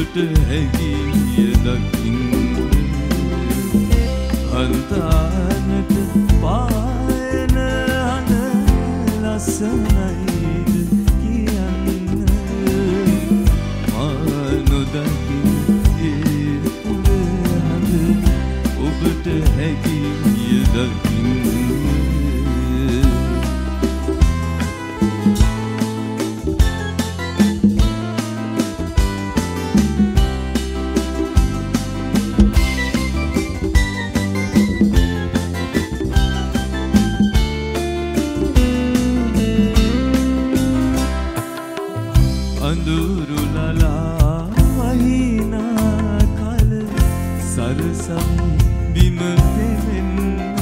ඔබට හැකිය දකින්න හන්තානට පායන හඬ ලස්සනයිද කියන්න මා නොදකින ඒ පුර හඬ ඔබට හැකිය දකින්න අඳුරු ලලා වහිනා කල සරසවි බිම පෙවෙන්න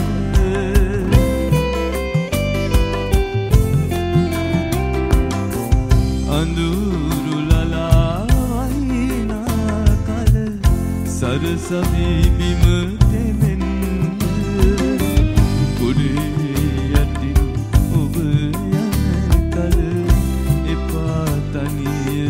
අඳුරු ලලා වහිනා කල සරසවි බිම පෙවෙන්න කුඩේ යටි ඔබ යන කල එපා තනිය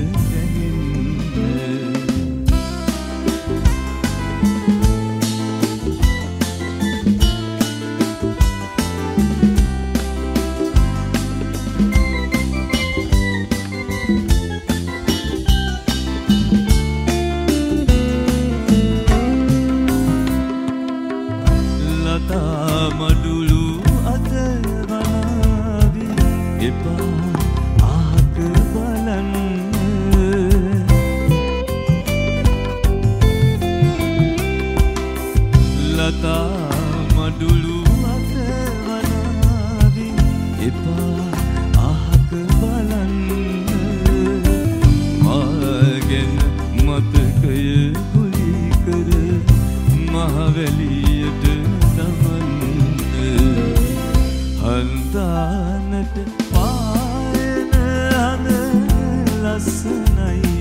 ලතා මඩුළු අත වනාවි එපා ආක බලන්න ලතා මඩුළු අත වනාවි එපා ආක බලන්න මාගෙන මතකය කුලි කර මහවැලියට හන්තානට පායන හඬ ලස්සනයි